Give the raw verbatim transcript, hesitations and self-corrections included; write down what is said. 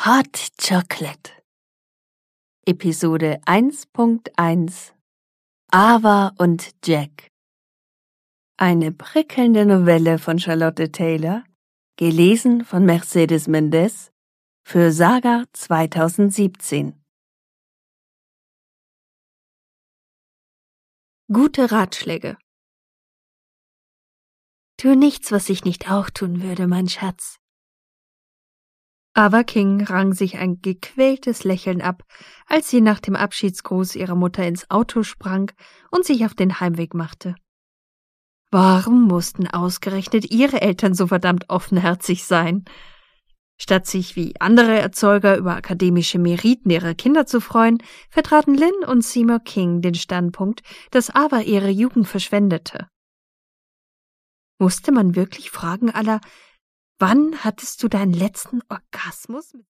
Hot Chocolate. Episode eins Punkt eins Ava und Jack. Eine prickelnde Novelle von Charlotte Taylor, gelesen von Mercedes Mendez für Saga zweitausendsiebzehn. Gute Ratschläge. Tu nichts, was ich nicht auch tun würde, mein Schatz. Ava King rang sich ein gequältes Lächeln ab, als sie nach dem Abschiedsgruß ihrer Mutter ins Auto sprang und sich auf den Heimweg machte. Warum mussten ausgerechnet ihre Eltern so verdammt offenherzig sein? Statt sich wie andere Erzeuger über akademische Meriten ihrer Kinder zu freuen, vertraten Lynn und Seymour King den Standpunkt, dass Ava ihre Jugend verschwendete. Musste man wirklich fragen aller, wann hattest du deinen letzten Orgasmus?